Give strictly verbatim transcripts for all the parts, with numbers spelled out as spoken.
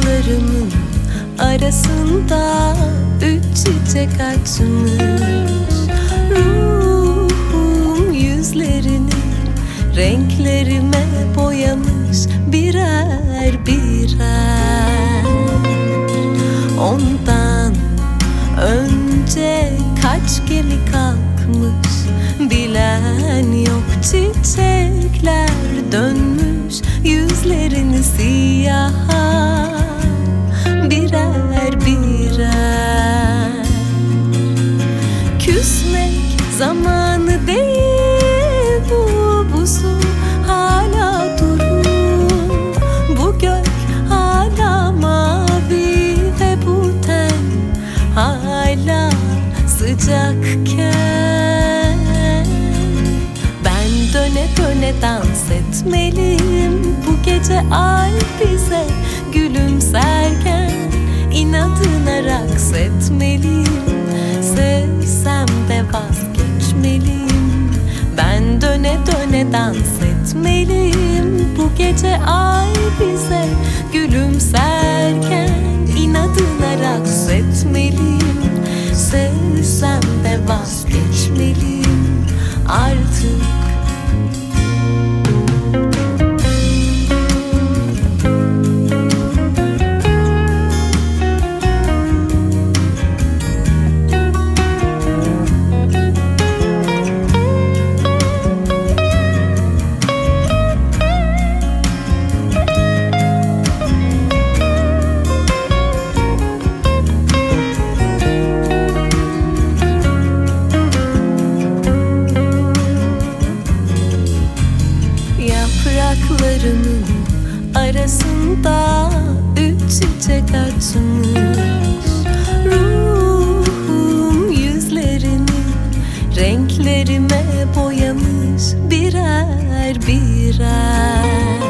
Yapraklarımın arasında üç çiçek açmış. Ruhum yüzlerini renklerime boyamış birer birer. Ondan önce kaç gemi kalkmış bilen yok. Çiçekler dönmüş yüzlerini siyaha birer birer. Küsmek zamanı değil, bu buzu hala durur. Bu gök hala mavi ve bu ten hala sıcakken ben döne döne dans etmeliyim. Bu gece ay bize gülümserken inadına raks etmeliyim. Sevsem de vazgeçmeliyim. Ben döne döne dans etmeliyim. Bu gece ay bize gülümserken inadına raks etmeliyim. Sevsem de vazgeçmeliyim artık. Yapraklarımın arasında üç çiçek açmış. Ruhum yüzlerini renklerime boyamış birer birer.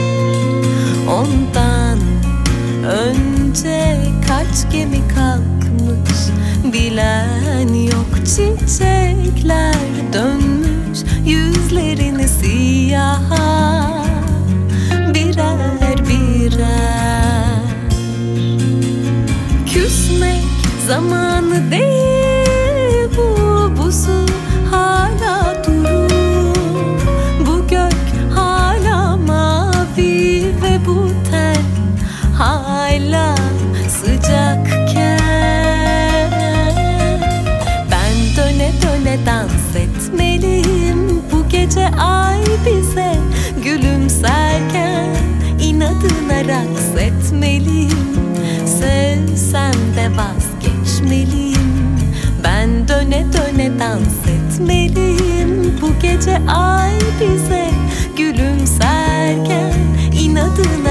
Ondan önce kaç gemi kalkmış bilen yok. Çiçekler dönmüş yüzlerini siyaha birer birer. Küsmek zamanı değil, bu buzu hala durur. Bu gök hala mavi ve bu ten hala sıcakken ben döne döne dans etmeliyim. Bu gece ay bize gülümserken inadına raks etmeliyim. Sevsem de vazgeçmeliyim. Ben döne döne dans etmeliyim. Bu gece ay bize gülümserken inadına